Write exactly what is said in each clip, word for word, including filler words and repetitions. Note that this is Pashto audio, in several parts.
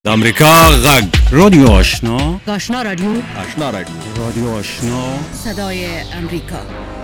د امریکا غږ رادیو آشنا آشنا رادیو آشنا رادیو رادیو آشنا صدای امریکا.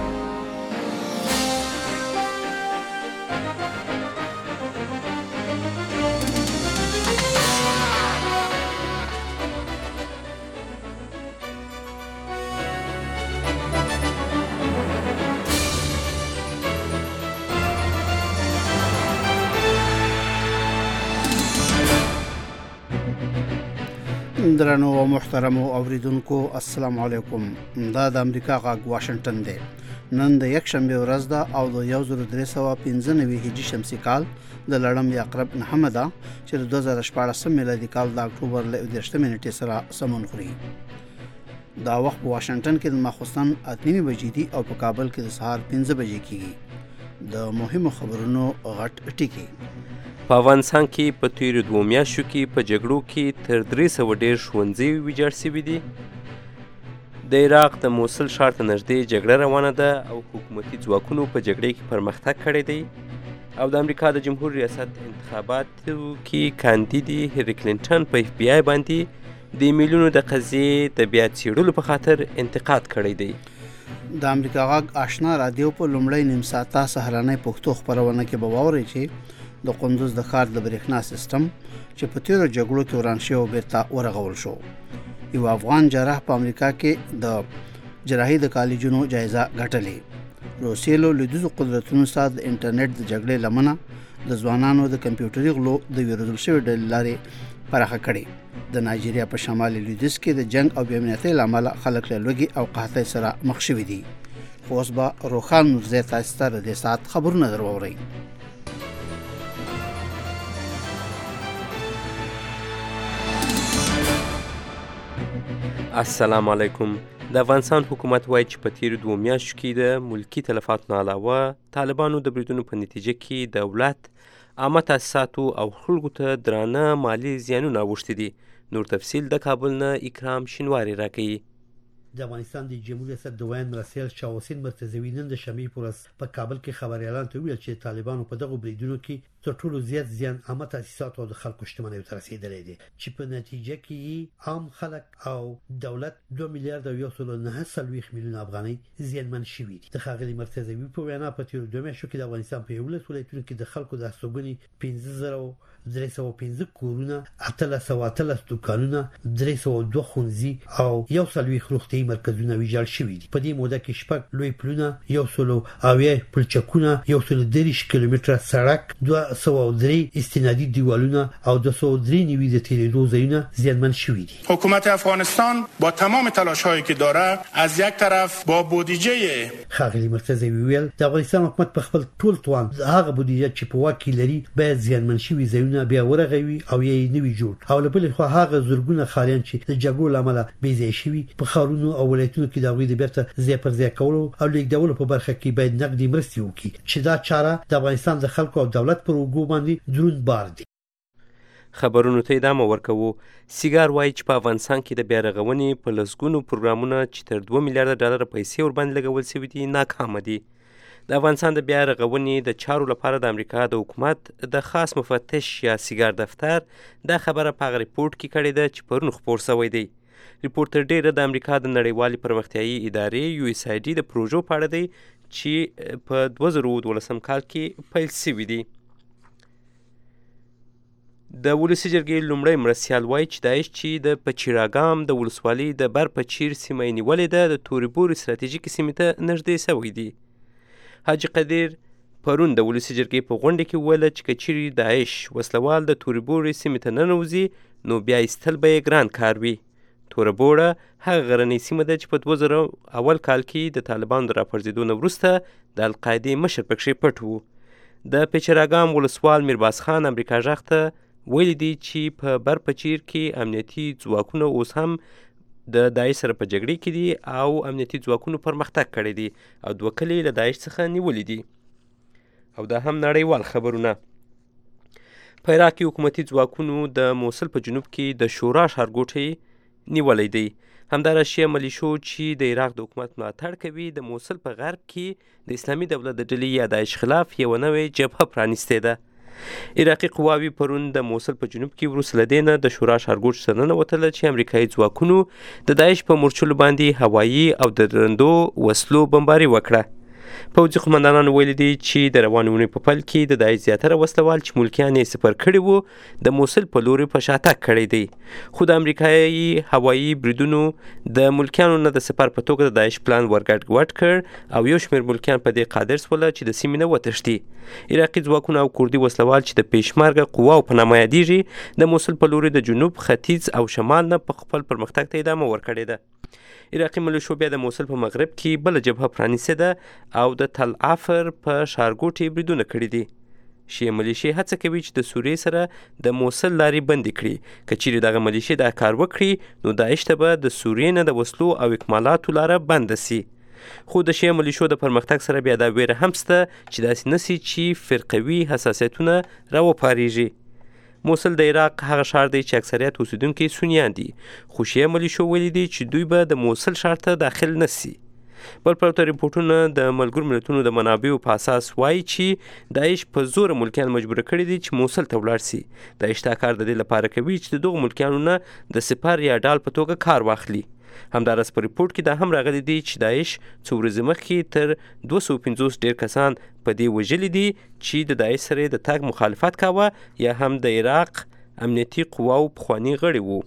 درنو او محترمو اوریدونکو السلام علیکم. دا د امریکا غږ واشنگټن دی. نن د یک شنبه ورځ ده او د یو زر درې سوه پنځه نوي هجري شمسي کال د لړم یا عقرب نهمه ده چې د دوه زره شپاړس میلادي کال د اکتوبر له دېرشمې نیټې سره سمون خوري. دا وخت په واشنگټن کې د ماخوستن اته نیمې بجې دي او په کابل کې د سهار پنځه بجې کېږي. د مهمو خبرونو غټ ټکي. په افغانستان کې په تیرو دوو میاشتو کې په جګړو کې تر درې سوه ډېر ښوونځي ویجاړ شوي دي. د عراق د موصل ښار ته نږدې جګړه روانه ده او حکومتي ځواکونو په جګړې کې پرمختګ کړی دی. او د امریکا د جمهور ریاست انتخاباتو کې کاندید هیلري کلینټن په اف بی آی باندې د ایمیلونو د قضیې د بیا څېړلو په خاطر انتقاد کړی دی. د امریکا غږ آشنا رادیو په لومړی نیم ساعته سهارنۍ پښتو خپرونه کې به واورئ چې د قندوز د ښار د برېښنا سیستم چې په تیرو جګړو کې وران شوی او بیرته ورغول شو. یو افغان جراح په امریکا کې د جراحي د کالجونو جایزه ګټلې. روسیې له لویدیځو قدرتونو سره د انټرنیټ د جګړې لمنه د ځوانانو د کمپیوټري غلو د ویرودل شوي ډلې لارې پراخه کړې. د نایجیریا په شمالي لویدیځ کې د جنگ او بې امنیتۍ له امله خلک له لوږې او قحطۍ سره مخ شوي دي. خو اوس به روښان نورزی تاسو ته د دې ساعت خبرونه در واورئ. السلام علیکم. د افغانستان حکومت وایي چې په تیرو دوو میاشتو کې د ملکي تلفاتو نه علاوه طالبانو د بریدونو په نتیجه کې دولت، عامه تاسیساتو او خلکو ته درانه مالي زیانونه اوښتي دي. نور تفصیل د کابل نه اکرام شینواري راکوي. د افغانستان د جمهور ریاست دویم مرستیال شاه حسین مرتضوي نن د شنبې په ورځ په کابل کې خبريالانو ته ویل چې طالبانو په دغه بریدونو کې تر ټولو زیات زیان عامه تاسیسات او د خلکو شتمنیو ته رسیدلی دی چې په نتیجه کې عام خلک او دولت دوه میلیارډ او یو سل نه څلوېښت میلیون افغانۍ زیانمن شوي دي. د ښاغلي مرتضوي په وینا په تیرو دوه میاشتو کې د افغانستان په یولس ولایتونو کې د خلکو د استوګنې پنځه زره درې سوه پنځه کورونه، اتلس سوه اتلس دوکانونه، درې سوه دوه ښوونځي او یو څلوېښت روغتیايي مرکزونه ویجاړ شوي دي. په دې موده کې شپږ لوی پلونه، یو سل اویا پلچکونه، یو سل دېرش کیلومتره سړک، دوه سوه درې استنادي دیوالونه او دوه سوه درې نوي د تیریدو ځایونه زیانمن شوي دي. حکومت افغانستان با تمام تلاش‌هایی که داره از یک طرف با بودجه ښاغلي مرتضوي ویل د افغانستان حکومت په خپل ټول توان هغه بودجه چې په واک کې لري باید زیانمن شوي ځایونه بیا ورغوي او یې نوي جوړ او له بلې خوا هغه زرګونه خالیان چې د جګړو له امله بې ځایه شوي په ښارونو او ولایتونو کې د هغوی د بیرته ځای پر ځای کولو او لیږدولو په برخه کې باید نقدي مرستې وکړي چې دا چاره د افغانستان د خلکو او دولت پر اوږو باندې دروند بار دی. خبرونو ته ادامه ورکوو. سیګار وایي چې په افغانستان کې د بیا رغونې په لسګونو پروګرامونه چې تر دوه میلیارډه ډالره پیسې ورباندې لګول شوي دي ناکامه دي. د افغانستان د بیا رغونې د چارو لپاره د امریکا د حکومت د خاص مفتش یا سیګار دفتر دا خبره په هغه ریپورټ کې کړې ده چې پرون خپور شوی دی. ریپورټ تر ډیره د امریکا د نړیوالې پرمختیایي ادارې یو اس آی ډي د پروژو په اړه دی چې په دوه زره دولسم کال کې پیل شوي دي. د ولسي جرګې لومړی مرستیال وایي چې داعش چې د پچیراګام د ولسوالۍ د بر پچیر سیمه یې نیولې ده د تورې بور ستراتیژیکې سیمې ته نږدې شوی دی. حاجي قدیر پرون د ولسي جرګې په غونډه کې وویل چې که چیرې داعش وسلوال د تورې بورې سیمې ته ننوځي نو بیا ایستل به یې ګران کار وي. توره بوړه هغه غرنۍ سیمه ده چې په دوه زره اول کال کې د طالبانو د راپرځېدو نه وروسته د القاعدې مشر پکښې پټ و. د پچراګام ولسوال میرباز خان امریکا غږ ته ویلي دي چې په بر پچیر کې امنیتي ځواکونه اوس هم د داعش سره په جګړې کې دي او امنیتي ځواکونو پرمختګ کړی دی او دوه کلي له داعش څخه نیولي دي. او دا هم نړیوال خبرونه. په عراق کې حکومتي ځواکونو د موصل په جنوب کې د شورا ښارګوټی نیولی دی. همداراز شیعه ملیشو چې د عراق د حکومت ملاتړ کوي د موصل په غرب کې د اسلامي دولت د ډلې یا داعش خلاف یوه نوې جبهه پرانیستې ده. عراقي قواوي پرون د موصل په جنوب کې وروسته له دې نه د شورا ښارګوټ ته ننوتله چې امریکایي ځواکونو د داعش په مورچلو باندې هوایي او د درندو وسلو بمباري وکړه. پوځي قمندانانو ویلي دي چې د روانې اونۍ په پیل کې د داعش زیاتره وسلوال چې ملکیان یې سپر کړي وو د موصل په لوري په شاتګ کړی دی، خو د امریکایي هوایي بریدونو د ملکیانو نه د سپر په توګه د داعش پلان ورګډ ګډ کړ او یو شمېر ملکیان په دې قادر سوله چې د سیمې نه وتښتي. عراقي ځواکونه او کوردي وسلوال چې د پیشمرګه قواو په نامه یادیږي د موصل په لوري د جنوب، ختیځ او شمال نه په خپل پرمختګ ته ادامه ورکړې ده. عراقي ملیشو بیا د موصل په مغرب کې بله جبهه پرانیستې ده او د تل عفر په ښارګوټ یې بریدونه کړي دي. شیعه ملیشې هڅه کوي چې د سوریې سره د موصل لارې بندې کړي. که چیرې دغه ملیشې دا کار وکړي نو داعش ته به د سوریې نه د وسلو او اکمالاتو لاره بنده سي. خو د شیعه ملیشو د پرمختګ سره بیا دا ویره هم شته چې داسې نه سي چې فرقوي حساسیتونه راوپارېږي. موصل د عراق هغه ښار دی چې اکثریت اوسیدونکي سنیان دي، خو شیعه ملیشو ویلي دي چې دوی به د موصل ښار ته داخل نه سي. بل پرته ریپورټونه د ملګرو ملتونو د منابعو په اساس وایي چې داعش په زوره ملکیان مجبوره کړي دي چې موصل ته ولاړ سي. داعش دا کار د دې لپاره کوي چې د دغو ملکیانو نه د سپر یا ډال په توګه کار واخلي. همداراز په ریپورټ کې دا هم راغلی دی چې داعش څو ورځې مخکې تر دوه سوه پنځوس ډېر کسان په دې وژلي دي چې د داعش سره د تګ مخالفت کاوه یا هم د عراق امنیتي قواو پخواني غړي وو.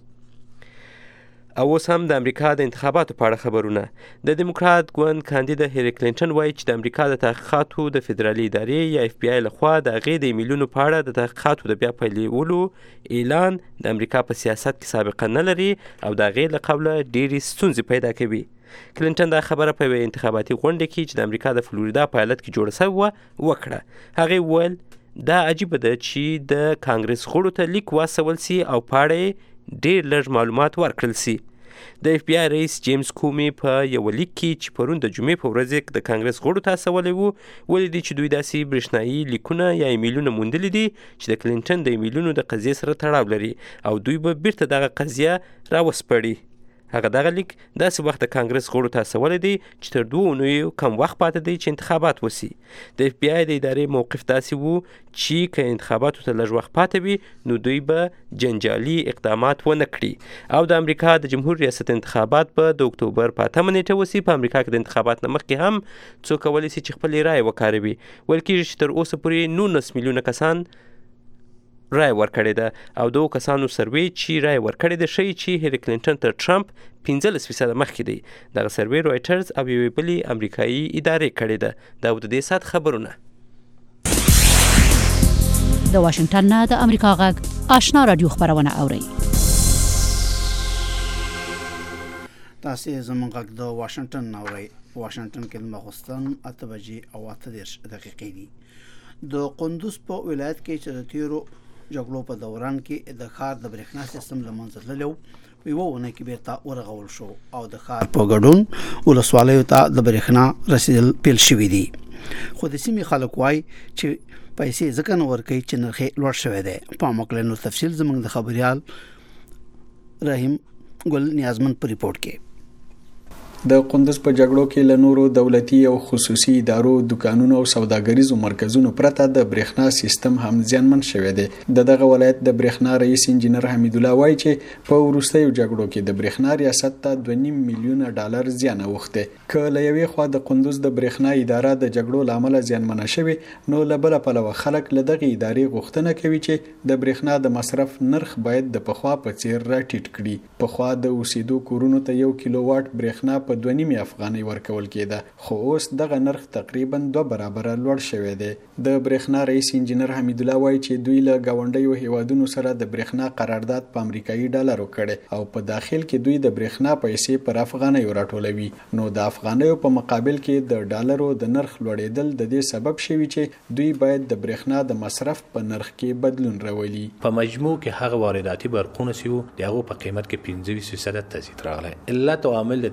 او اوس هم د امریکا د انتخاباتو په اړه خبرونه. د دیموکرات ګوند کاندید هیلری کلینټن وایي چې د امریکا د تحقیقاتو د فدرالي ادارې یا اف بی آی لخوا د هغې د ایمیلونو په اړه د تحقیقاتو د بیا پیلولو اعلان د امریکا په سیاست کې سابقه نه لري او د هغې له قبله ډېرې ستونزې پیدا کوي. کلینټن دا خبره په یوې انتخاباتي غونډه کې چې د امریکا د فلوریدا په ایالت کې جوړه شوې وه وکړه. هغې وویل دا عجیبه ده چې د کانګرس غړو ته لیک واستول سي او په اړه ډېر لږ معلومات ورکړل سي. د اف بی آی رئیس جیمز کومي په یو لیک کې چې پرون د جمعې په ورځ د کانګرس غړو ته استولی وو ویلي دي چې دوی داسې برېښنایي لیکونه یا ایمیلونه موندلي دي چې د کلینټن د ایمیلونو د قضیې سره تړاو لري او دوی به بیرته دغه قضیه راوسپړي. هغه دغه لیک داسې وخت د کانګرس غړو ته استولی دی چې تر دوه اونیو کم وخت پاتې دی چې انتخابات وسي. د اف بی آی د ادارې موقف داسې وو چې که انتخاباتو ته لږ وخت پاتې وي نو دوی به جنجالي اقدامات ونه کړي او د امریکا د جمهور ریاست انتخابات به د اکتوبر په اتمه نیټه وسي. په امریکا کې د انتخابات نه مخکې هم څوک کولی سي چې خپلې رایې وکاروي. ویل کېږي چې تر اوسه پورې نولس میلیونه کسان رای ورکړې ده او دغو کسانو سروې چې رای ورکړې ده ښیي چې هیلری کلینټن تر ټرمپ پنځلس فیصده مخکې دی. دغه سروې رویټرز او یوې بلې امریکایي ادارې کړې ده. دا د دې ساعت خبرونه. د واشنگټن نه د امریکا غږ آشنا رادیو خبرونه اورئ. تاسو زموږ غږ د واشنگټن اورئ. واشنگټن کې مخستان اته بجې او اته دېرش دقیقې دي. د قندوز په ولایت کې چې د تیرو جګړو په دوران کې د ښار د برېښنا سیستم له منځه تللی و یوه اونۍ کې بیرته ورغول شو او د ښار په ګډون ولسوالیو ته د برېښنا رسیدل پیل شوي دي. خو د سیمې خلک وایي چې پیسې ځکه نه ورکوي چې نرخ یې لوړ شوی دی. په مکلن نو تفصیل زموږ د خبریال رحیم ګل نیازمند په ریپورت کې. د قندوز په جګړو کې له نورو دولتي او خصوصي ادارو دکانونو او سوداګریزو مرکزونو پرته د برېښنا سیستم هم زیانمن شوی دی. د دغه ولایت د برېښنا رئیس انجینر حمید الله وایي چې په وروستیو جګړو کې د برېښنا ریاست ته دوه نیم میلیونه ډالر زیان اوښتی. که له یوې خوا د قندوز د برېښنا اداره د جګړو له امله زیانمنه شوې نو له بله پلوه خلک له دغې ادارې غوښتنه کوي چې د برېښنا د مصرف نرخ باید د پخوا په څیر راټیټ کړي. پخوا د اوسېدو کورونو ته یو کیلو واټ برېښنا په دوه نیم افغانۍ ورکول کېده خو اوس دغه نرخ تقریبا دوه برابره لوړ شوی دی. د برېښنا رئیس انجینر حمید الله وایي چې دوی له ګاونډیو هیوادونو سره د برېښنا قرارداد په امریکایي ډالرو کړي او په داخل کې دوی د برېښنا پیسې پر افغانیو راټولوي. نو د افغانیو په مقابل کې د ډالرو د نرخ لوړېدل د دې سبب شوي چې دوی باید د برېښنا د مصرف په نرخ کې بدلون راولي. په مجموع کې هغه وارداتي برقونه چې وو د هغو په قیمت کې پنځه ویشت فیصده تزیید راغلی. علت او عامل د تزیید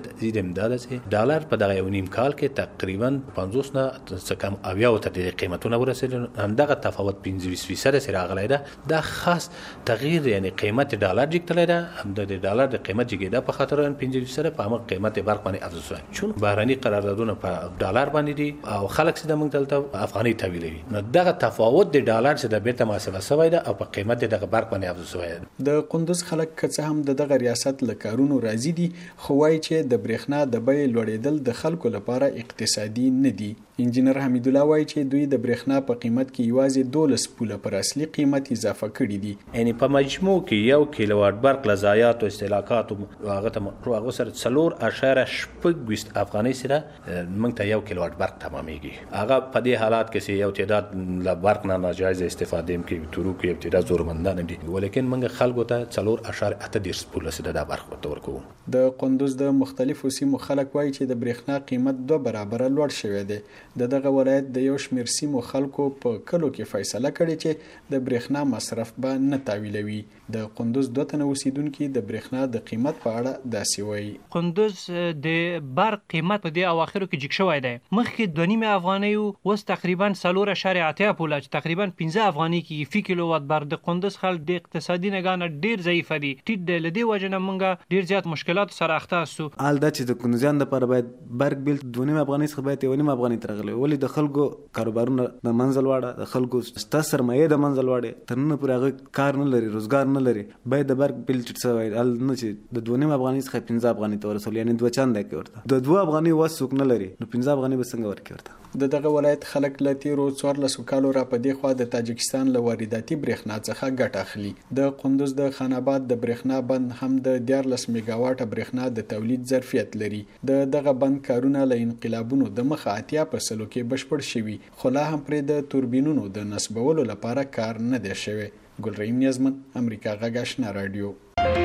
دا ده چې ډالر په دغه یو نیم کال کې تقریبا پنځوس نه څه کم اویا ته د قیمتونو ورسېدل. همدغه تفاوت پنځه فیصد سره راغلی ده. دا خاص تغییر یعنی قیمت ډالر جګتلی ده. د ډالر د قیمت جګېدا په خاطر پنځه فیصد په هغه قیمت برق باندې افزایش شوی، چون بهرني قراردادونه په ډالر باندې دي او خلک چې د موږ دلته افغاني تحویلوي. نو دغه تفاوت د ډالر چې د بیرته محاسبه شوی ده او په قیمت دغه برق باندې افزایش شوی ده. د قندوز خلک که څه هم د دغه ریاست له کارونو راضي دي، خو وایي چې د برېښنا د بیې لوړېدل د خلکو لپاره اقتصادي نه دي. انجینر حمید الله وایي چې دوی د برېښنا په قیمت کې یوازې دولس پوله پر اصلي قیمت اضافه کړي دي. یعنی په مجموع کې یو کیلو وات برق له ضایعات او استهلاکات او هغه ته هغه سره څلور اشاره شپږ ویشت افغانۍ سره موږ ته یو کیلو وات برق تمامېږي. هغه په دې حالات کې چې یو تعداد له برق نه ناجایز استفاده کوي، تورو کې یو تعداد زورمندان دي، ولیکن موږ خلکو ته څلور اشاره اته دېرش پوله سره د برق ورکوو. د قندوز د مختلفو سیمو خلک وایي چې د برېښنا قیمت دوه برابره لوړ شوی دی. د دغه ولایت د یو شمېر سیمو خلکو په کلو کې فیصله کړې چې د برېښنا مصرف به نه تاویلوي. د قندوز دوه تنه اوسیدونکي د برېښنا د قیمت په اړه داسې وایي. قندوز د برق قیمت په دې اواخرو کې جګ شوی دی. مخکې دوه نیمه افغانۍ اوس تقریبا څلور اشاریه اتیا پوله چې تقریبا پنځه افغانۍ کېږي فی کیلو وات برق. د قندوز خلک د اقتصادي نګاه نه ډېر ضعیفه دي. ټیټ دی. له دې وجې نه موږ ډېر زیات مشکلاتو سره اخته سو. حال دا چې د قندوزیانو لپاره باید برق بیل دوه نیمه افغانۍ څخه باید یو نیمه افغانۍ ته راغلی. ولې د خلکو کاروبارونه د منځل واړه، د خلکو ستا سرمایې د منځل واړې، تر نن پورې هغه کار نه لري، روزګار نه لري. باید د برق بیل ټیټ شوی حال نه چې د دوه نیمه افغانۍ څخه پنځه افغانۍ ته ورسول، یعنې دوه چنده کې ورته د دوه افغانۍ وس څوک نه لري، نو پنځه افغانۍ به څنګه ورکړي ورته. د دغه ولایت خلک له تیرو څوارلسو کالو را په دې خوا د تاجکستان له وارداتي برېښنا څخه ګټه اخلي. د قندوز د خان آباد د برېښنا بند هم د دیارلس میګا واټه برېښنا د تولید ظرفیت لري. د دغه بند کارونه له انقلابونو د مخه اتیا په سلو کې بشپړ شوي، خو لا هم پرې د توربینونو د نصبولو لپاره کار نه دی شوی. ګلرحیم نیازمن، امریکا غږ آشنا رادیو.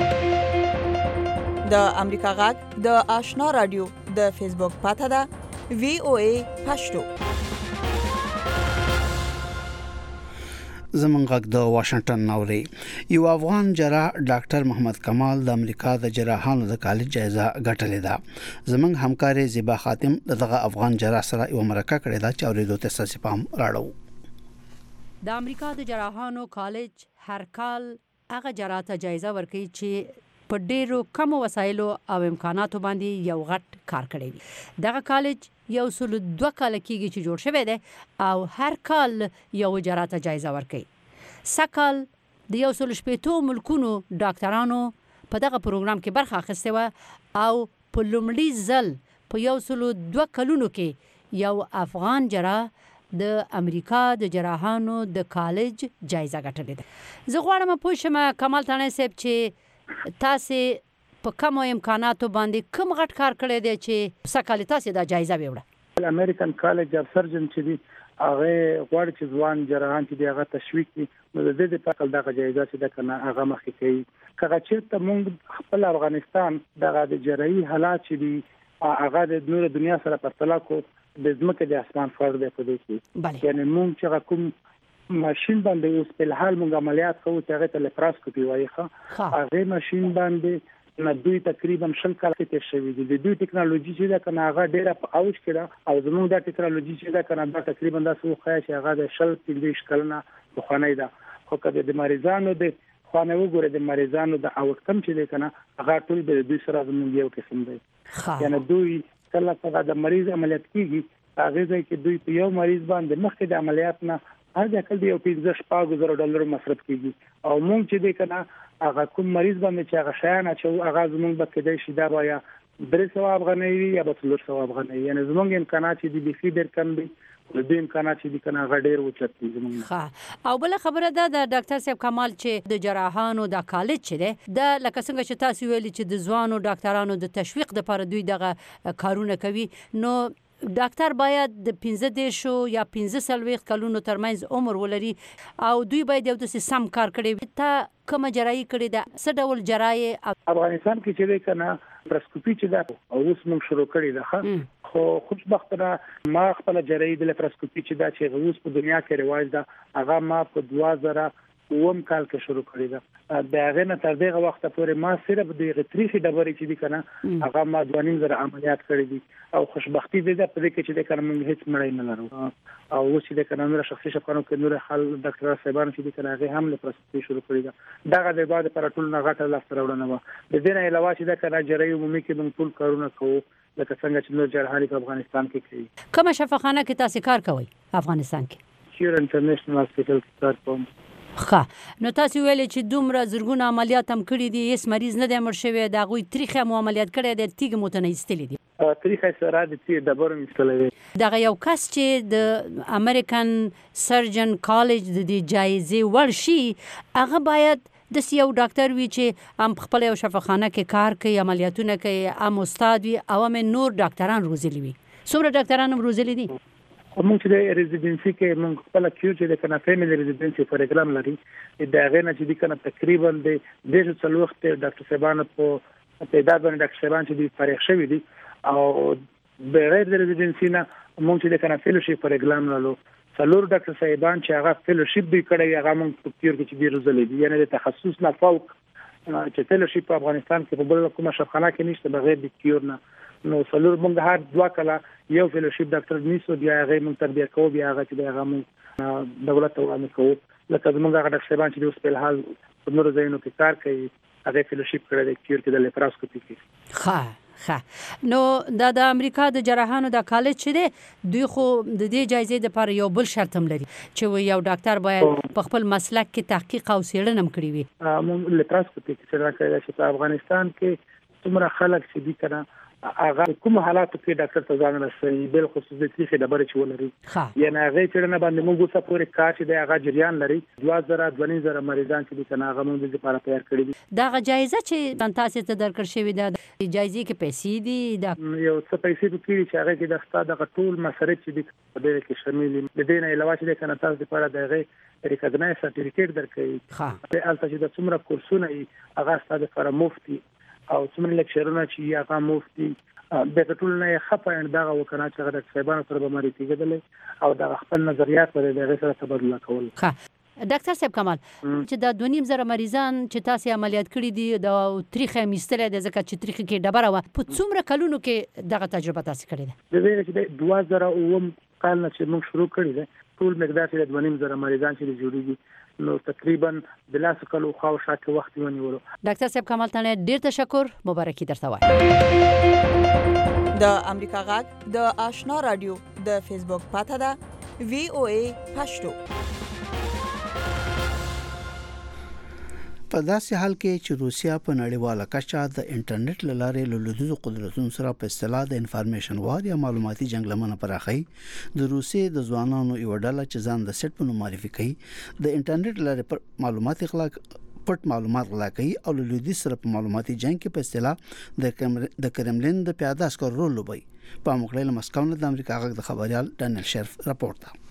د امریکا غږ د آشنا رادیو د فیسبوک پاته ده وی او ای پښتو. زمونږ غږ د واشنگټن ناوړي. یو افغان جراح ډاکټر محمد کمال د امریکا د جراحانو د کالج جایزه ګټلې ده. زمونږ همکاري زیبا خاتم دغه افغان جراح سره یو مرکه کړې ده چې اورېدو ته ستاسو پام راړو. د امریکا د جراحانو کالج هر کال هغه جراح ته جایزه ورکوي چې په ډیرو کم وسایلو او امکاناتو باندې یو غټ کار کړی وي. دغه کالج یو سل دوه کال کېږي چې جوړ شوی دی او هر کال یو جراح ته جایزه ورکوي. سکال د یو سل شپېتو ملکونو ډاکټرانو په دغه پروګرام کې برخه اخیستې وه او په لومړي ځل په یو سل دوه کلونو کې یو افغان جراح د امریکا د جراحانو د کالج جایزه ګټلې ده. زه غواړم پوه شم کمال تاڼي صاحب چې تاسو په کوم امکاناتو باندې کوم غټ کار کړی دی چې سکه تاسو دا جایزه وړه؟ امریکن کالج اف سرجن چې دی هغه غواړي چې ځوان جراحان چې دی هغه تشویق کړي، نو د دې په دغه جایزه چې د کنه هغه مخکې کوي. کله چې ته موږ خپل افغانستان دغه د جراحي حالات چې دی هغه د نور دنیا سره پرتله کو د ځمکې د اسمان فرق دی په دې کې. یعنی موږ چې کوم ماشين باندې اوس په حال موږ عملیات کوو چې هغه ته لیپراسکوپي وایي. هغه ماشين باندې نه دوی تقریبا شل کال کې شوی دي. د دوی ټکنالوژي چې دا کنه هغه ډیره په اوج کې ده او زموږ د ټکنالوژي چې دا کنه دا تقریبا د څو خیا چې هغه د شل پنځه کلونه په خانه ده. خو کله د مریضانو د خانه وګوره د مریضانو د اوټکم چې ده کنه هغه ټول د دوی سره زموږ یو قسم دی. یعنی دوی کله چې د مریض عملیات کیږي هغه ځای کې دوی په یو مریض باندې مخکې د عملیات نه هر ځکه د یو پنځه شپږ زره ډالر مصرف کیږي او موږ چې دی کنه هغه کوم مریض باندې چې هغه شایانه چې هغه زموږ به کېدای شي دا یا درې سوه افغانۍ یا به څلور سوه افغانۍ. یعنی زموږ امکانات چې دي بيخي ډېر کم دي، د دې امکانات چې دي کنه هغه ډېر اوچت دي زموږ. ښه، او بل خبره ده د ډاکټر صاحب کمال چې د جراحانو د کالج چې ده د لکه څنګه چې تاسو ویلي چې د ځوانو ډاکټرانو د تشویق لپاره دوی دغه کارونه کوي، نو ډاکټر باید د پنځه دیرشو یا پنځه څلوېښت کلونو ترمنځ عمر ولري او دوی باید یو داسې سم کار کړی. ته کومه جراحي کړې ده؟ څه ډول جراحي افغانستان کې چې دی کنه لپراسکوپي چې ده او اوس موږ شروع کړې ده، خو خوشبختانه ما خپل جراحي د لپراسکوپي چې دا چې اوس په دنیا کې رواج ده هغه ما په دوه زره اوم کال کې شروع کړی دا د هغه نه تر دغه وخت پورې ما صرف د غتریخي ډبرې چې دي کنه هغه ما دوانیم زره عملیات کړی دي او خوشبختی دې ده په دې کې چې د کنه موږ هیڅ مړی نه لرو او اوس چې د کنه نور شخصي شپانو کې نور حال ډاکټر صاحبان چې د کنه هغه هم له پرستی شروع کړی دا دغه د بعد پر ټول نه غټه لاس راوړنه و د دې نه علاوه چې د کنه جری عمومي کې موږ ټول کارونه کوو لکه څنګه چې نور جرحالي په افغانستان کې کوي کومه شفاخانه کې تاسو کار کوئ افغانستان کې کیور انټرنیشنل هاسپټل کې کار کوم ښه نو تاسو ویلې چې دومره زرګونه عملیات هم کړي دي هیڅ مریض نه دی مړ شوی دا غوي تاریخي عملیات کړي دي تیګ متنایستلې دي تاریخي سره د تیګ ډبرو مستلې دا یو کس چې د امریکن سرجن کالج د دې جایزې ورشي هغه باید د یو ډاکټر وی چې هم خپل یو شفاخانه کې کار کوي عملیاتونه کوي ام استاد وي او هم نور ډاکټران روزلي وي څومره ډاکټران هم روزلي دي موږ چې د ریزیډنسي کې موږ خپل کیو چې د کنه فیملی ریزیډنسي پروګرام لري دا غنه چې د کنه تقریبا د دیش څلوخت ډاکټر صاحبان په تعداد باندې ډاکټر صاحبان چې د فارغ شوی دي او بغیر د ریزیډنسي نه موږ چې د کنه فیلوشپ پروګرام لرو څلور ډاکټر صاحبان چې هغه فیلوشپ دی کړی هغه موږ په کیو کې چې دی روزلې دي یعنی د تخصص نه فوق چې فیلوشپ په افغانستان کې په بل کومه شفاخانه کې نشته بغیر د کیور نه نو څلور موږ هر دوا کله یو فیلوشپ ډاکټر نیسو بیا هغه موږ تربیه کوو بیا هغه چې هغه موږ دولت ته وانه کوو لکه زموږ هغه ډاکټر صاحبان چې اوس په حال په نور ځایونو کې کار کوي هغه فیلوشپ کړی د کیور کې د لیپراسکوپي کې ښه ښه نو دا د امریکا د جراحانو د کالج چې دی دوی خو د دې جایزې لپاره یو بل شرط هم لري چې یو ډاکټر باید په خپل مسلک کې تحقیق او څېړنه هم کړې وي موږ لیپراسکوپي کې څېړنه کوي چې په افغانستان کې څومره خلک چې دي کنه هغه کوم حالاتو کې ډاکټر ته ځان رسوي بل خصوصي د تاریخي ډبرې چې ولري یعنی هغه چې نه باندې موږ څه پورې کار چې د هغه جریان لري دوه زره دوه زره مریضان چې د کنه هغه موږ د لپاره تیار کړی دي دا جایزه چې تاسو ته درکړ شوی دا جایزې کې پیسې دي دا یو څه پیسې پکې چې هغه کې د استاد د ټول مصارف چې د دې کې شامل دي د دې نه علاوه چې د کنه تاسو لپاره دغه ریکګنایز سرټیفیکیټ درکړي په البته چې د څومره کورسونه هغه استاد لپاره مفتي او څومره لیکچرونه چې هغه مفتي د ټول نه خپاین دا وکنه چې د صاحبانو سره به مری کېدل او د خپل نظریات پر دغه سره تبادله کول ښه ډاکټر صاحب کمال چې دا دونیم زره مریضان چې تاسو عملیات کړی دي د تاریخي مستله د زکه چې تاریخي کې ډبره و په څومره کلونو کې دغه تجربه تاسو کړې ده د دې چې دوه زره اوم کال نه چې موږ شروع کړی ده ټول مقدار چې د دونیم زره مریضان چې جوړیږي نو تقریبا د لاس کلو خو شاته وخت ونیولو ډاکټر صاحب کمال ته ډیر تشکر مبارکي درته وایم د امریکا غږ د آشنا رادیو د فیسبوک پاته ده وی او ای پښتو په داسې حال کې چې روسیا په نړیواله کچه د انټرنیټ لارې له لویدیځو قدرتونو سره په اصطلاح د انفارمیشن وار یا معلوماتي جنگ لمنه پراخي د روسیې د ځوانانو یو ډله چې ځان د سټ په نوم معرفي کوي د انټرنیټ لارې پر معلومات اخلاق پټ معلومات غلا کوي او له لویدیځ سره په معلوماتي جنگ کې په اصطلاح د کرملین د پیاده عسکر رول لوبي په مقابل مسکو نه د امریکا غږ د خبريال ډانیل شرف راپورټ ده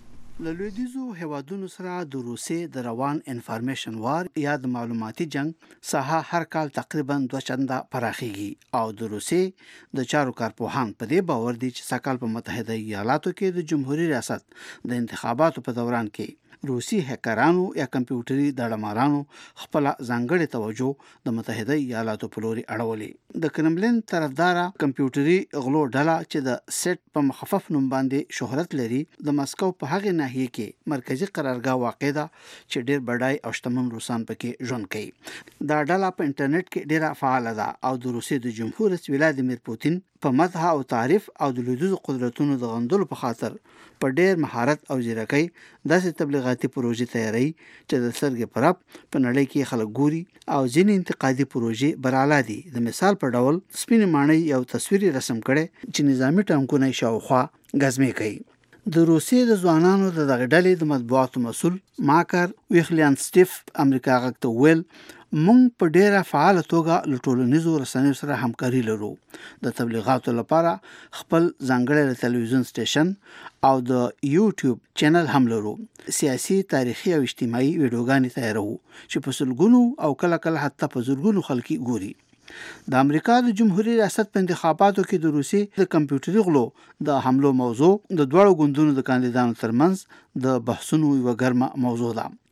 له لویدیځو هوادونو سره د روسیې د روان انفارمیشن وار یا د معلوماتي جنگ ساحه هر کال تقریبا دوه چنده پراخیږي او د روسیې د چارو کارپوهان په دې باور دي چې سکهال په متحده ایالاتو کې د جمهوریت ریاست د انتخاباتو په دوران کې روسي هکرانو یا کمپیوټري دړمارانو خپل ځانګړي توجه د متحده ایالاتو په لوري اړولې د کرملین طرفدارا کمپیوټري غلو ډله چې د سټ په مخفف نوم باندې شهرت لري د مسکو په هغه ناحیه کې مرکزی قرارګاه واقع ده چې ډېر بډای او شتمن روسان پکې ژوند کوي دا ډله په انټرنیټ کې ډېره فعال ده او د روسیې د جمهور رئیس ولادیمیر پوتین په مدح او تعریف او د لویدیځو قدرتونو د غندلو په خاطر په ډېر مهارت او ځیرکۍ داسې تبلیغاتي پروژې تیاری چې د سرګ پرپ په نړۍ کې خلک ګوري او ځینې انتقادي پروژې براله دي د مثال په ډول سپین ماڼۍ یو تصویري رسم کړي چې نظامی ټانکونه شاوخوا غزمې کوي د روسیې د ځوانانو د دغه ډلې د مطبوعاتو مسول ماکر ویخلیان سټیف امریکا غږ ته ویل مونږ په ډیره فعاله توګه له ټولنیزو رسنیو سره همکاري لرو د تبلیغاتو لپاره خپل ځانګړی تلویزیون سټیشن او د یوټیوب چینل هم لرو سیاسي تاریخي او اجتماعي ویډیوګانې تیارو چې په سلګونو او کله کله حتی په زرګونو خلک ګوري د امریکا د جمهوریت ریاست په انتخاباتو کې د روسي د کمپیوټري غلو د حملو موضوع د دوړو ګوندونو د کاندیدانو ترمنځ د بحثونو یو ګرمه موضوع ده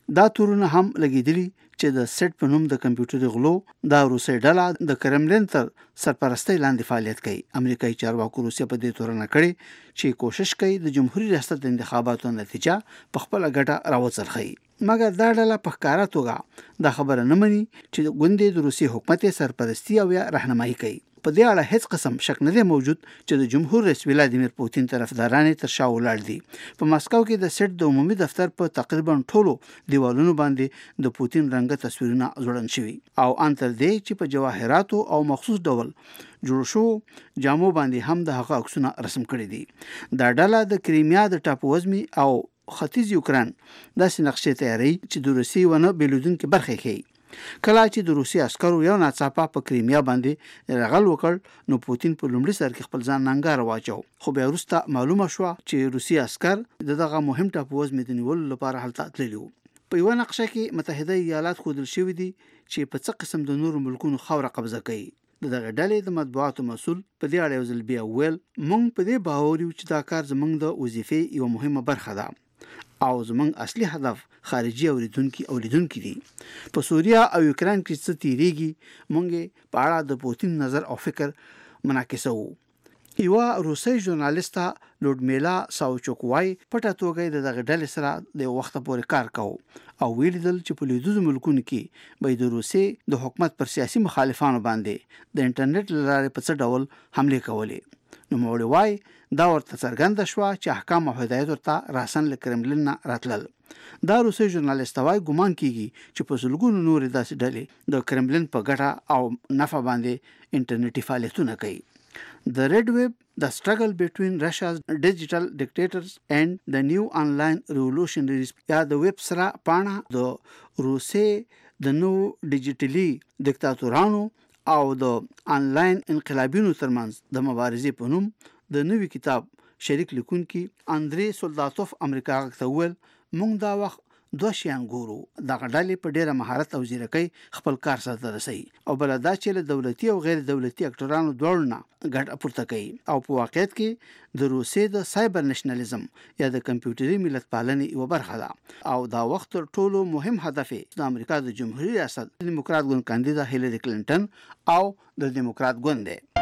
دا تورونه هم لګیدلی چې د سټ په نوم د کمپیوټري غلو د روسي ډله د کرملین تر سرپرستۍ لاندې فعالیت کوي. امریکایي چارواکو روسیا په دې تورونه کړي چې کوشش کوي د جمهوریت ریاست د انتخاباتو نتیجه په خپل ګټه راوڅرخي. مګر دا ډله په ښکارا توګه دا خبره نه مني چې ګوندې د روسي حکومت سرپرستی او یا راهنمایي کوي. په دې اړه هیڅ قسم شک نه دی موجود چې د جمهور رئیس ولادیمیر پوتین طرفداران تر شا ولاړ دي. په ماسکو کې د سټ د عمومي دفتر په تقریبا ټولو دیوالونو باندې د پوتین رنګه تصویرونه ځوړند شوي او ان تر دې چې په جواهراتو او مخصوص ډول جوړ شو جامو باندې هم د هغه عکسونه رسم کړي دي. دا ډله د کریمیا د ټاپووزمي او ختیځ یوکران داسې نقشې تیاری چې د روسي ونه بیلودونکو برخه کوي. کله چې د روسي عسکرو یو ناڅاپه په کریمیا باندې رغل وکړ نو پوتین په لومړي سر کې خپل ځان ننګار واچو، خو بیا وروسته معلومه شو چې روسي عسكر دغه مهم ټاپووزمي د نیولو لپاره هلته تللي وو. په یو نقشه کې متحده ایالات ښودل شوي دي چې په څه قسم د نورو ملکونو خاوره قبضه کوي. دغه ډلې د مطبوعاتو مسؤل په دې اړه یو ځل بیا ویل موږ په دې باور یو چې دا کار زموږ د وظیفې یو مهمه برخه ده او زموږ اصلي هدف خارجي اوریدونکو اولیدونکو دي. په سوریا او یوکران کې څه تیریږي موږ په اړه د پوتین نظر او فکر مناقشه وو. یو روسي ژورنالیسټه لودمیلا ساوچوکوای پټه توګه دغه ډلې سره د وخت پورې کار کاوه او ویل چې په لیدو ملکونو کې به د روسي د حکومت پر سیاسي مخالفانو باندې د انټرنیټ لاره په څه ډول حمله کولې. نو موږ وای دا ورته څرګنده شو چې احکام او هدایت ورته راسن له کرملین نه راتلل. دا روسي ژورنالیسټ وايي ګومان کیږي چې په زلګونو نور داسې ډلې د کرملین په ګټه او نفع باندې انټرنیټي فعالیتونه کوي. The Red Web, the struggle between Russia's digital dictators and the new online revolutionaries یا د ویب سره پاڼه د روسي د نو ډیجیټلي دیکتاتورانو او د انلاین انقلابینو ترمنځ د مبارزې په نوم د نوي کتاب شریک لیکونکي اندري سولداتوف امریکا ته ویل موږ دا وخت دوه شیان ګورو. دغه ډلې په ډیره مهارت او ځیرکۍ خپل کار سره رسوي او بل دا چې له دولتي او غیر دولتي اکټورانو دواړو نه ګټه پورته کوي او په واقعیت کې د روسي د سایبر نېشنلزم یا د کمپیوټري ملت پالنې یو برخه ده او دا وخت ټولو مهم هدف د امریکا د جمهوریت ریاست دیموکرات ګوند کاندیدا هیلری کلینټن او د دیموکرات ګوند دی.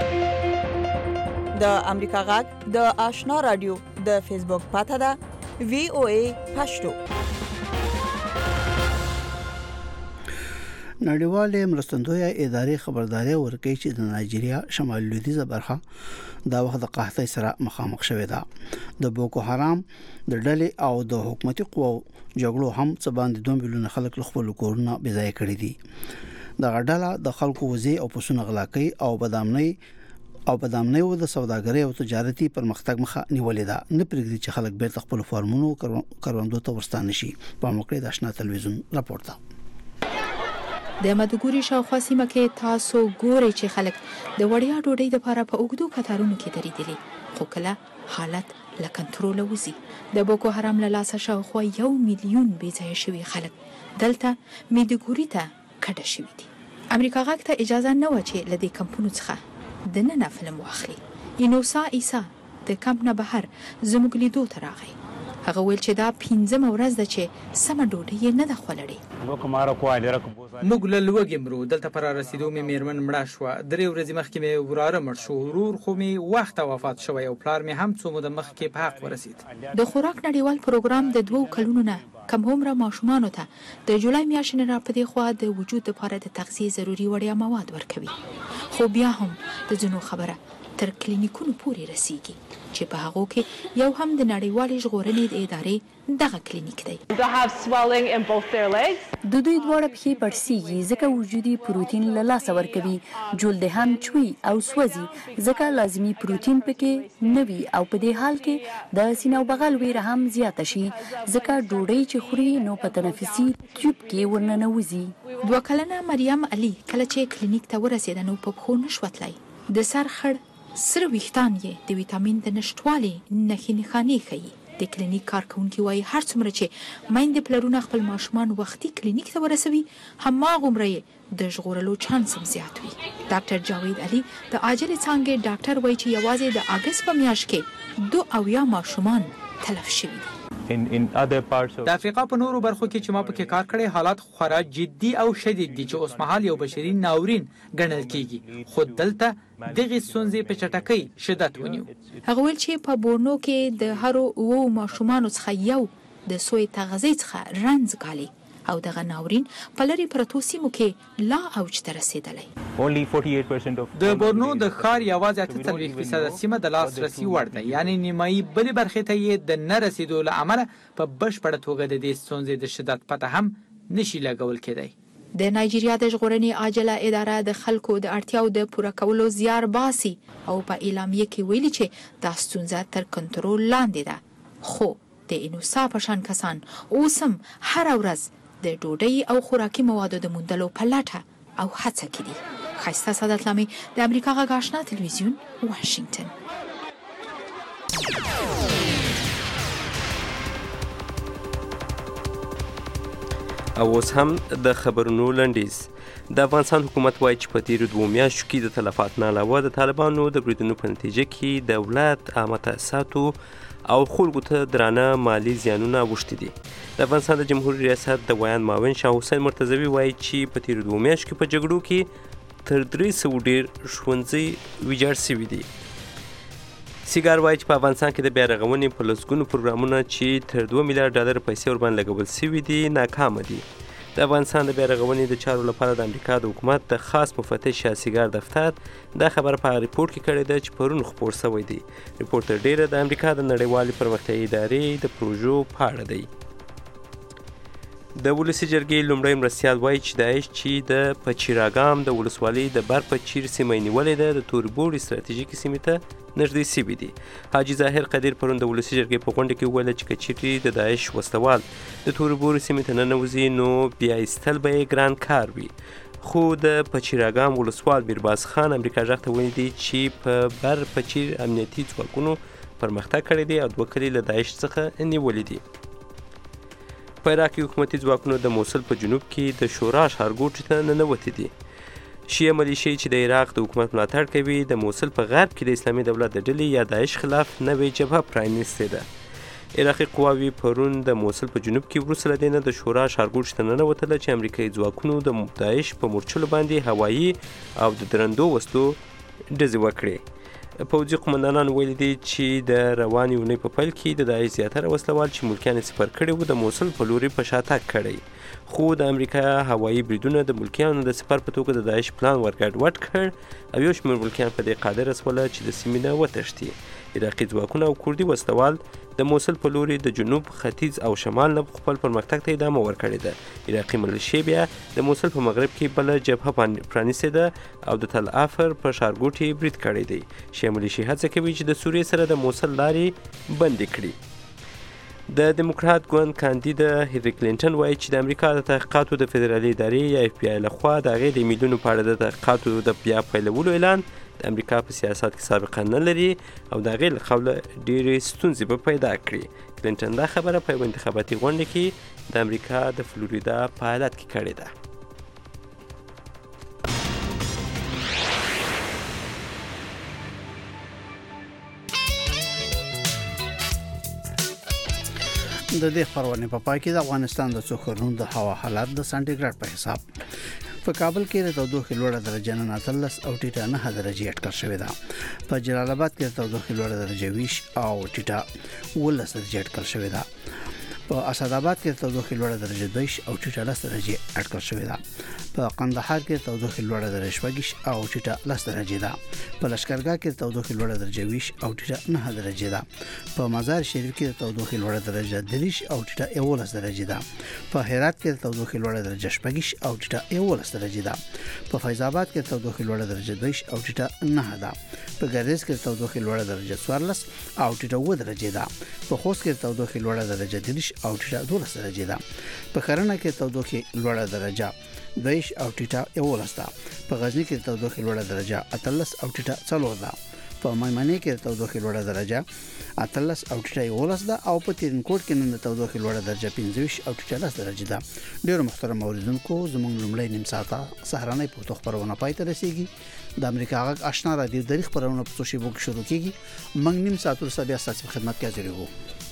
د امریکا غږ د آشنا رادیو د فیسبوک پاته ده وی او ای پښتو. نړیوالې مرستندویه ادارې خبرداري ورکوي چې د نایجیریا شمال لویدیځه برخه دا وخت د قحطۍ سره مخامخ شوې ده. د بوکو حرام د ډلې او د حکومتي قواو جګړو هم څه باندې دوه میلیونه خلک له خپل کورونو بې ځای کړي دي. دغه ډله د خلکو وزي او پسونه غلا کوي او بدامنۍ او بدامنۍ او د سوداګرۍ او تجارتي پرمختګ مخه نیولې ده. نه پرېږدي چې خلک بیرته خپل فارمونو کروندو ته ورستانه شي. په موقع د آشنا تلویزیون راپور ده. د مدګوري شاوخوا سیمه کې تاسو ګورئ چې خلک د وړیا ډوډۍ لپاره په اوږدو کتارونو کې درېدلي، خو کله حالت له کنټروله وځي. د بوکو حرام له لاسه شاوخوا یو میلیون بې ځایه شوي خلک دلته مدګوري ته کډه شوي دي. امریکا غږ ته اجازه نه وه چې له دې کمپونو څخه دننه فلم واخلي. اینوسا عیسی د کمپ نه بهر زموږ لیدو ته راغی. هغه ویل چې دا پنځمه ورځ ده چې سمه ډوډۍ یې نه ده خوړلې. موږ له لوږې مرو. دلته پر رسیدو مې میرمن مړه شوه. درې ورځې مخکې مې وراره مړ شو. ورور خو مې وخته وفات شوی او پلار مې هم څو موده مخکې په حق ورسید. د خوراک نړیوال پروګرام د دوو کلونو نه کم عمره ماشومانو ته د جولای میاشتې نه را په دې خوا د وجود لپاره د تغذیې ضروري وړیا مواد ورکوي. خو بیا هم د ځینو خبره تر کلینیکونو پورې رسیږي چې په هغو کې یو هم د نړیوالې ژغورنې د ادارې دغه کلینیک دی. د دوی دواړه پښې پړسیږي ځکه وجودي پروتین له لاسه ورکوي. جلد هم چوي او سوځي ځکه لازمي پروتین پکې نه وي او په دې حال کې د سینه او بغل ویره هم زیاته شي ځکه ډوډۍ چې خوري نو په تنفسي تیوب کې ورننوځي. دوه کلنه مریم علي کله چې کلینیک ته ورسېده نو په پښو نه شوه تللی. د سر خړ سره ویښتان یې د ویټامین د نشتوالي نښې نښانې ښیي. د کلینیک کارکونکي وایي هر څومره چې میندې پلرونه خپل ماشومان وختي کلینیک ته ورسوي هماغومره یې د ژغورلو چانس هم زیات وي. ډاکټر جاوید علي د عاجلې څانګې ډاکټر وایي چې یوازې د اګست په میاشت کې دو اویا ماشومان تلف شوي دي. د افریقا په نورو برخو کې چې ما پکې کار کړی حالات خورا جدي او شدید دي چې اوس مهال یو بشري ناورین ګڼل کیږي خو دلته دغه ستونزې په چټکۍ شدت ونیو. هغه ویل چې په بورنو کې د هرو وو ماشومانو څخه یو د سوی تغذیې څخه رنځ کالي او دغه ناورین په لرې پرتو سیمو کې لا اوج ته رسېدلی. د بورنو د ښار یوازې اته څلوېښت فیصده سیمه د لاسرسي وړ ده، یعنې نیمایي بلې برخې ته یې د نه رسېدو له امله په بشپړه توګه د دې ستونزې د شدت پته هم نشي لګول کېدی. د نایجیریا د ژغورنې عاجله اداره د خلکو د اړتیاو د پوره کولو زیار باسي او په اعلامیه کې ویلي چې دا ستونزه تر کنټرول لاندې ده، خو د انوسا په شان کسان اوس هم هره ورځ د ډوډۍ او خوراکي موادو د موندلو په لټه او هڅه کې دي. ښایسته سعادت لامي د امریکا غږ آشنا تلویزیون واشنگټن. او اوس هم د خبرونو لنډیز. د افغانستان حکومت وایي چې په تیرو دوو میاشتو کې د تلفات نه علاوه د طالبانو د بریدونو په نتیجه کې دولت عامه تاسیساتو او خلکو ته درانه مالی زیانونه اوښتي دي. د افغانستان د جمهوریت ریاست د ویاند معاون شاه حسین مرتضوي وایي چې په تیرو دوو میاشتو کې په جګړو کې تر درې سوه ډېر ښوونځي ویجاړ شوي دي. سیګار وایي چې په افغانستان کې د بیا رغونې په لسګونو پروګرامونه چې تر دوه میلیارډ ډالر پیسې ورباندې لګول شوي دي ناکامه دي. د افغانستان د بیا رغونې د چارو لپاره د امریکا د حکومت د خاص مفتش شاه سیګار دفتر دا خبره په ریپورت کې کړې ده چې پرون خپور شوی دی. ریپورت تر ډیره د امریکا د نړیوالې پرمختیایي ادارې د پروژو په اړه دی. د ولسي جرګې لومړی مرستیال وایي چې داعش چې د پچیراګام د ولسوالۍ د بر پچیر سیمه نیولې ده د توربور استراتیژیکې سیمې ته نږدې سوي دي. حاجي ظاهر قدیر پرون د ولسي جرګې په غونډه کې وویل چې که چیرې د داعش وسلوال د توربور سیمې ته ننوځي نو بیا ایستل به یې ګران کار وي. خو د پچیراګام ولسوال میرباز خان امریکا غږ ته ویلي دي چې په بر پچیر امنیتي ځواکونو پرمختګ کړی دی او دوه کلي له داعش څخه نیولي دي. په عراق کې حکومتي ځواکونو د موصل په جنوب کې د شورا ښارګوټي ته ننوتي دي. شیعه ملیشې چې د عراق د حکومت ملاتړ کوي د موصل په غرب کې د اسلامي دولت د ډلې یا داعش خلاف نوې جبهه پرانیستې ده. عراقي قواوې پرون د موصل په جنوب کې وروسته له دې نه د شورا ښارګوټي ته ننوتله چې امریکایي ځواکونو د داعش په مورچلو باندې هوایي او د درندو وسلو ډزې وکړې. پوځي قمندانان ویلي دي چې د روانې اونۍ په پیل کې د داعش زیاتره وسلوال چې ملکیان یې سپر کړي وو د موصل په لوري په شاتګ کړی، خو د امریکا هوایي بریدونه د ملکیانو د سپر په توګه د داعش پلان ورګډوډ کړ او یو شمېر ملکیان په دې قادر شول چې د سیمې نه وتښتي. عراقي ځواکونه او کوردي وسلوال د موصل په لوري د جنوب، ختیځ او شمال نه خپل پرمختګ ته ادامه ورکړې ده. عراقي ملیشې بیا د موصل په مغرب کې بله جبهه پرانیستې ده او د تل افر په ښارګوټي برید کړی دی. شیعه ملیشې هڅه کوي چې د سوریې سره د موصل لارې بندې کړي. د دیموکرات ګوند کاندید هیلری کلینټن وایي چې د امریکا د تحقیقاتو د فدرالي ادارې یا اف بی آی لخوا د هغې د ایمیلونو په اړه د تحقیقاتو د بیا پیلولو اعلان د امریکا په سیاست کې سابقه نه لري او د هغې له قوله ډېرې ستونزې به پیدا کړي. کلینټن دا خبره په یوه انتخاباتي غونډه کې د امریکا د فلوریدا په ایالت کې کړې ده. د دې خبرونه په پای کې د افغانستان د څو خورونو د هوا حالات د سانټیګریډ په حساب په کابل کې د تودوخې لوړه درجه نن اتلس او ټیټه نه درجه اټکل شوې ده. په جلال آباد کې د تودوخې لوړه درجه ویش او ټیټه ولس درجه اټکل شوې ده. په اسداباد کې د تودوخې لوړه درجه دویش او ټیټه لس درجه اټکل شوې ده. په قندهار کې د تودوخې لوړه درجه شپږ او ټیټه لس درجه ده. په لشکرګاه کې د تودوخې لوړه درجه ویش او ټیټه نه درجه ده. په مزار شریف کې د تودوخې لوړه درجه دریش او ټیټه یوولس درجه ده. په هرات کې د تودوخې لوړه درجه شپږ او ټیټه یوولس درجه ده. په فیض آباد کې د تودوخې لوړه درجه دویش او ټیټه نه ده. په ګردیز کې د تودوخې لوړه درجه څوارلس او ټیټه اووه درجه ده. په خوست کې د تودوخې لوړه درجه دریش او ټیټه دولس درجه ده. په خرنه کې د تودوخې لوړه درجه دویش او ټیټه یوولس ده. په غزنی کې د تودوخې لوړه درجه اتلس او ټیټه څلور ده. په میمنې کې د تودوخې لوړه درجه اتلس او ټیټه یوولس ده او په ترینکوټ کې نن د تودوخې لوړه درجه پنځه ویشت او ټیټه لس درجه ده. ډیرو محترم اوریدونکو زموږ لومړی نیم ساعته سهارنۍ پښتو خبرونه پای ته رسیږي. د امریکا غږ آشنا رادیو د خبرونو په څو شیبو کې شروع کیږي. موږ نیم ساعت وروسته بیا ستاسو خدمت کې حاضر یو.